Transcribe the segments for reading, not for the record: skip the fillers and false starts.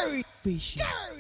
Fishy.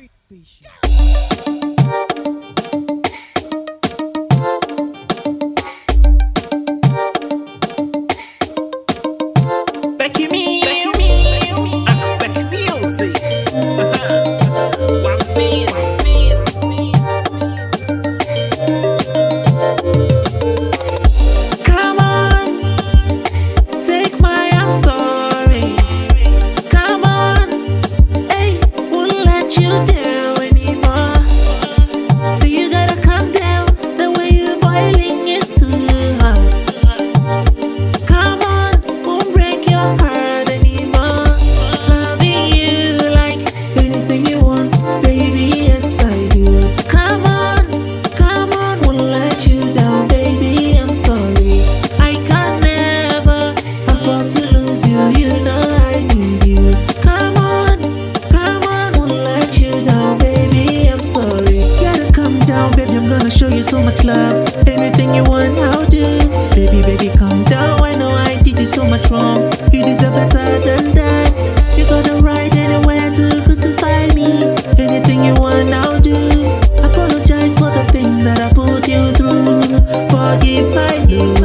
Show you so much love. Anything you want, I'll do. Baby, calm down. I know I did you so much wrong. You deserve better than that. You got a right anywhere to crucify me. Anything you want, I'll do. Apologize for the thing that I put you through. Forgive my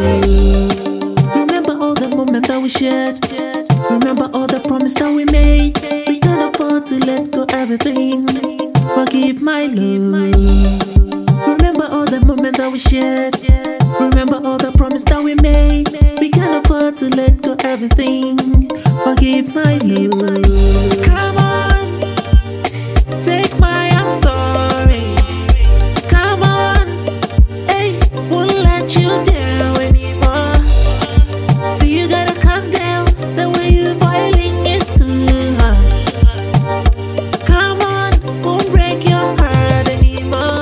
love. Remember all the moments that we shared. Remember all the promises that we made. We can't afford to let go everything. Forgive my love. Remember all the moments that we shared. Remember all the promises that we made. We can't afford to let go everything. Forgive my love. Come on, take my I'm sorry. Come on, hey, won't let you down anymore. So you gotta calm down. The way you're boiling is too hot. Come on, won't break your heart anymore.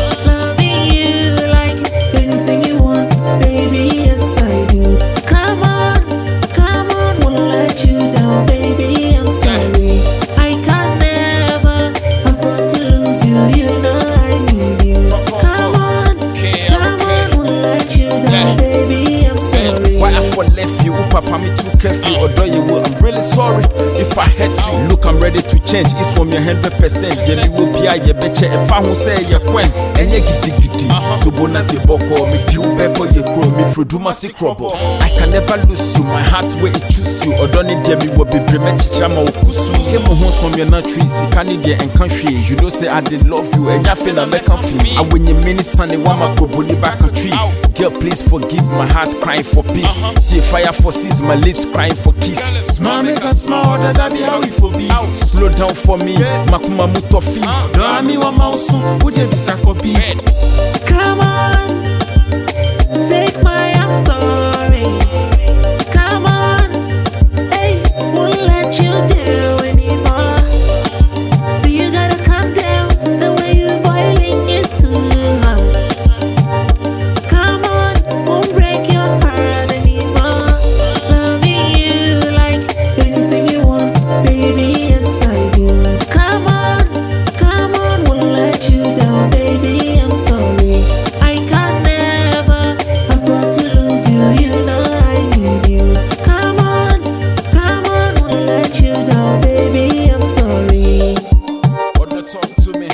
For me too careful, although you will, I'm really sorry if I hurt you. Look, I'm ready to change. It's from your 100%. Yeah, me will be a betcha if I won't say your quest. And you get diggity to bonati boko, me do beko, you grow me through do my secrobo. I can never lose you, my heart's where it choose you. Or don't need me will be bremechi chama ukusu. Him who from your country, see Canada and country. You don't say I did love you, and you feel I make feel. I win your mini sunny one my proboni back country. Girl, please forgive my heart crying for peace. See fire for seas, my lips crying for kiss. Smile make a smile, that be how it for be. Slow down for me, makuma mutofi. Don't me wa mausu, uje bisakobi. Come on, take my I'm sorry. Come on, hey, won't let you down anymore. So you gotta calm down. The way you're boiling is too hot. Come on, won't break your heart anymore. Loving you like anything you want, baby, yes I do. Come on, won't let you down, baby, I'm sorry. I can never afford to lose you, you know I need you. Come on, won't let you down, baby, I'm sorry. Or not talk to me.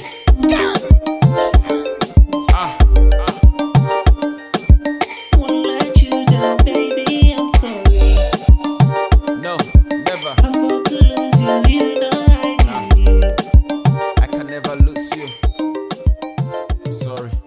Won't let you down, baby, I'm sorry. No, never. Afford to lose you, you know I need you. I can never lose you. Sorry.